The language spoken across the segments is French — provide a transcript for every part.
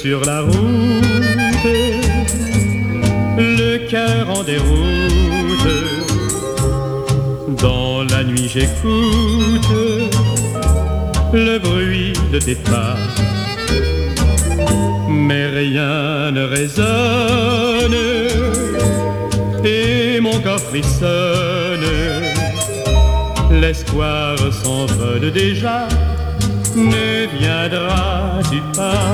sur la route, le cœur en déroute. Dans la nuit j'écoute le bruit de tes pas, mais rien ne résonne et mon corps frissonne. L'espoir s'envole déjà, ne viendras-tu pas?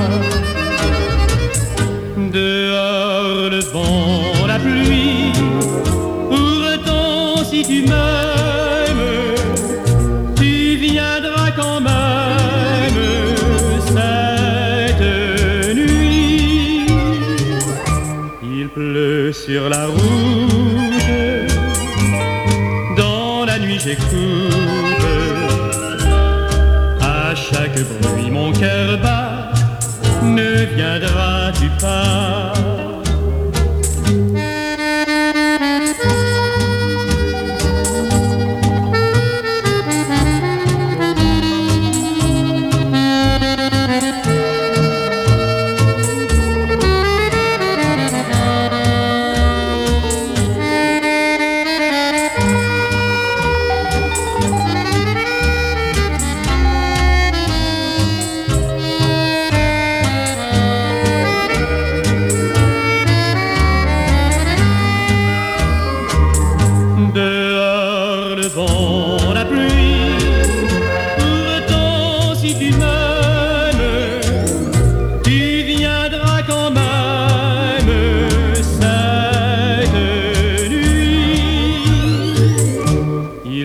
Dehors le vent, la pluie, pourtant si tu m'aimes, tu viendras quand même cette nuit. Il pleut sur la route, dans la nuit j'écoute, à chaque bruit mon cœur bat, ne viendras-tu pas?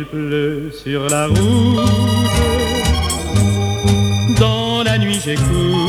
Sur la route, dans la nuit j'écoute